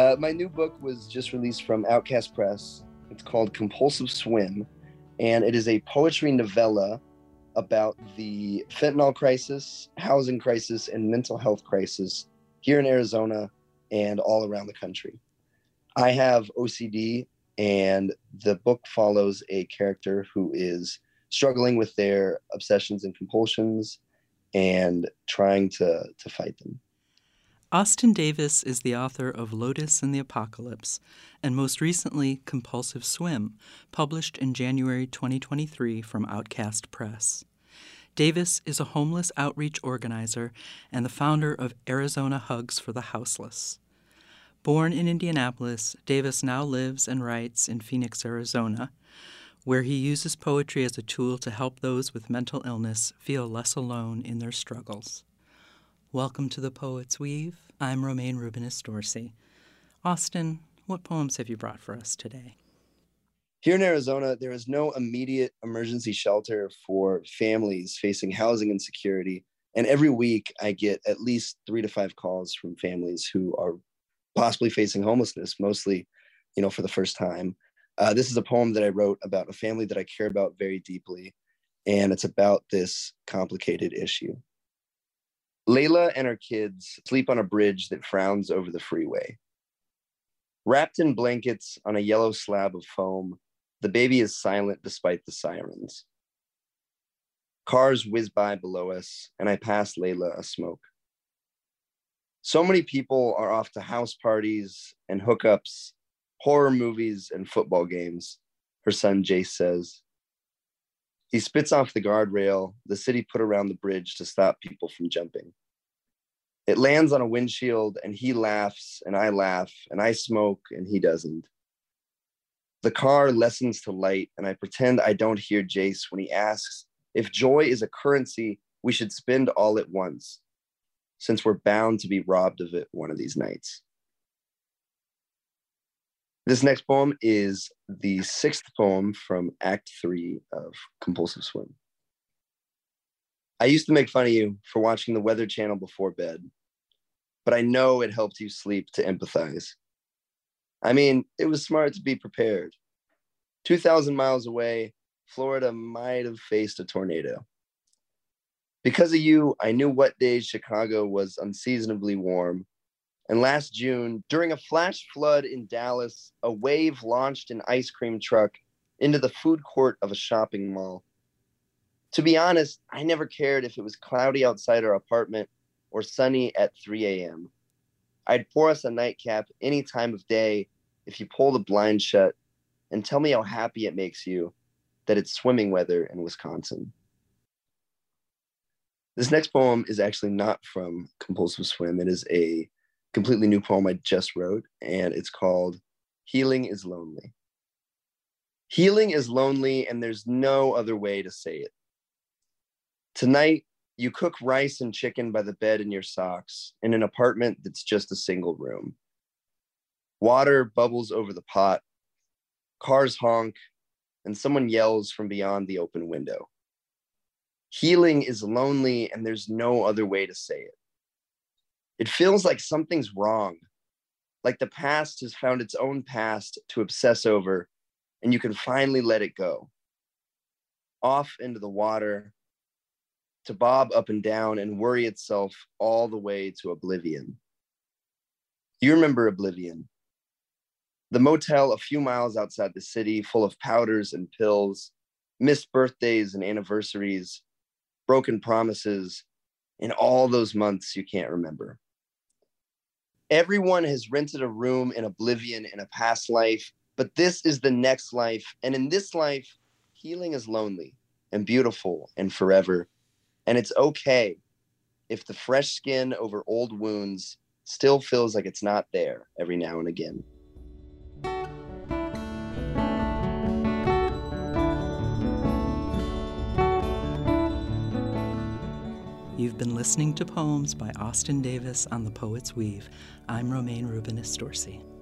My new book was just released from Outcast Press. It's called Compulsive Swim, and it is a poetry novella about the fentanyl crisis, housing crisis, and mental health crisis here in Arizona and all around the country. I have OCD, and the book follows a character who is struggling with their obsessions and compulsions and trying to fight them. Austin Davis is the author of Lotus and the Apocalypse, and most recently Compulsive Swim, published in January 2023 from Outcast Press. Davis is a homeless outreach organizer and the founder of Arizona Hugs for the Houseless. Born in Indianapolis, Davis now lives and writes in Phoenix, Arizona, where he uses poetry as a tool to help those with mental illness feel less alone in their struggles. Welcome to The Poet's Weave. I'm Romaine Rubinis Dorsey. Austin, what poems have you brought for us today? Here in Arizona, there is no immediate emergency shelter for families facing housing insecurity. And every week I get at least 3 to 5 calls from families who are possibly facing homelessness, mostly, for the first time. This is a poem that I wrote about a family that I care about very deeply, and it's about this complicated issue. Layla and her kids sleep on a bridge that frowns over the freeway. Wrapped in blankets on a yellow slab of foam, the baby is silent despite the sirens. Cars whiz by below us, and I pass Layla a smoke. So many people are off to house parties and hookups, horror movies and football games, her son Jace says. He spits off the guardrail the city put around the bridge to stop people from jumping. It lands on a windshield, and he laughs, and I smoke, and he doesn't. The car lessens to light, and I pretend I don't hear Jace when he asks if joy is a currency we should spend all at once, since we're bound to be robbed of it one of these nights. This next poem is the 6th poem from Act 3 of Compulsive Swim. I used to make fun of you for watching the Weather Channel before bed, but I know it helped you sleep to empathize. I mean, it was smart to be prepared. 2,000 miles away, Florida might have faced a tornado. Because of you, I knew what days Chicago was unseasonably warm. And last June, during a flash flood in Dallas, a wave launched an ice cream truck into the food court of a shopping mall. To be honest, I never cared if it was cloudy outside our apartment or sunny at 3 a.m. I'd pour us a nightcap any time of day if you pull the blind shut and tell me how happy it makes you that it's swimming weather in Wisconsin. This next poem is actually not from Compulsive Swim. It is a completely new poem I just wrote, and it's called Healing is Lonely. Healing is lonely, and there's no other way to say it. Tonight, you cook rice and chicken by the bed in your socks in an apartment that's just a single room. Water bubbles over the pot, cars honk, and someone yells from beyond the open window. Healing is lonely, and there's no other way to say it. It feels like something's wrong, like the past has found its own past to obsess over, and you can finally let it go. Off into the water, to bob up and down and worry itself all the way to oblivion. You remember Oblivion, the motel a few miles outside the city, full of powders and pills, missed birthdays and anniversaries, broken promises, and all those months you can't remember. Everyone has rented a room in Oblivion in a past life, but this is the next life. And in this life, healing is lonely and beautiful and forever. And it's okay if the fresh skin over old wounds still feels like it's not there every now and again. You've been listening to poems by Austin Davis on The Poet's Weave. I'm Romaine Rubinis Dorsey.